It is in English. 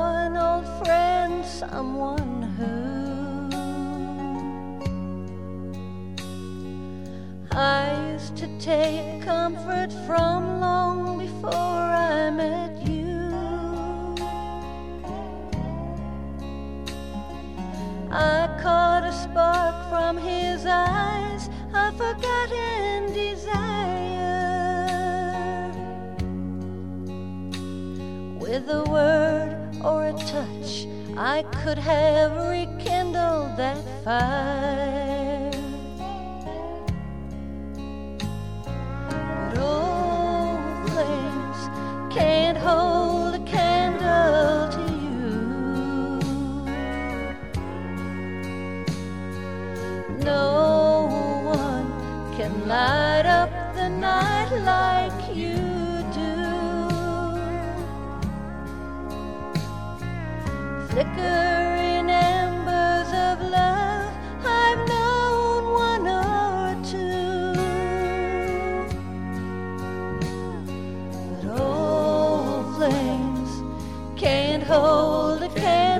an old friend, someone who I used to take comfort from long before I met you. I caught a spark from his eyes, a forgotten desire. With a word or a touch, I could have rekindled that fire. But old flames can't hold a candle to you. No one can light up the night like you do. Flickering embers of love, I've known one or two. But old flames can't hold a candle